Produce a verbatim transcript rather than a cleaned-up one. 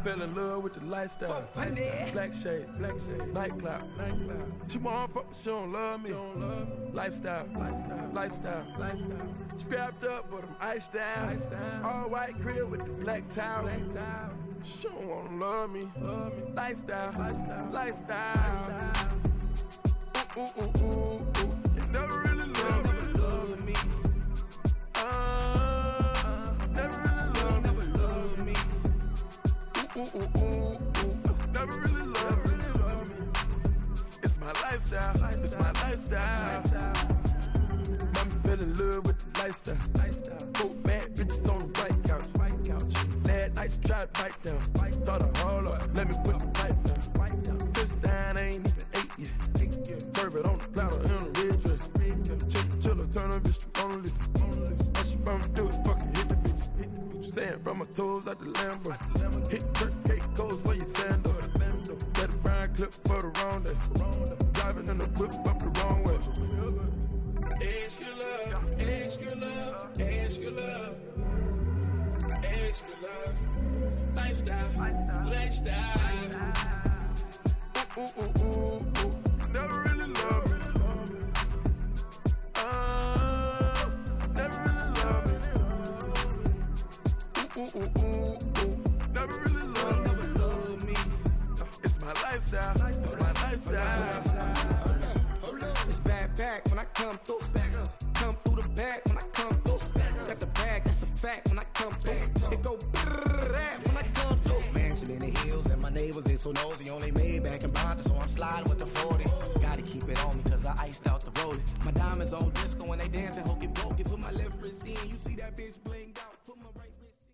Fell in love with the lifestyle. Black shades, black shades, nightclub, nightclub. She want fuck, she don't love me. She don't love me. Lifestyle, lifestyle, lifestyle, lifestyle. Strapped up, but I'm iced down. Iced down. All white grill with the black towel. Black towel. She don't wanna love me. Love me. Lifestyle, lifestyle, lifestyle. Ooh, ooh, ooh, ooh, ooh. You never really love me. Never love me. Uh, never really love me. Never love me. Ooh, ooh, ooh, ooh, ooh. Never really love me. It's my lifestyle. It's my lifestyle. Mama fell in love with the lifestyle. Four bad bitches on the white couch. Last night she tried to bite down. Thought her hold up, let me put the pipe down. Touchdown, I ain't even ate yet. Serve it on the platter in a red dress. Chill, chiller, turn her bitch to on the list. All she want me do is fucking hit the bitch. Sand from my toes out the Lambo. Hit Kirk cake goes for your sandal. Get a brown clip for the wrong day. Driving in the whip up the wrong way. Extra love, extra love, extra love, extra love. Lifestyle, lifestyle. Ooh, ooh, ooh, ooh. Never really love me. Uh, never really love me. Ooh, ooh, ooh, ooh, ooh. Never really love me. Never love me. It's my lifestyle. It's my lifestyle. It's bad back when I come through. Back up. Come through the back when I come through. Got the bag, that's a fact when I come through. It go brrrr when I come through. Mansion in the hills and my neighbors ain't so nosy. Only made back in Bonta, so I'm sliding with the forty. Gotta keep it on me cause I iced out the rollie. My diamonds on disco when they dancing, hokey pokey. Put my left wrist in, you see that bitch blinged out.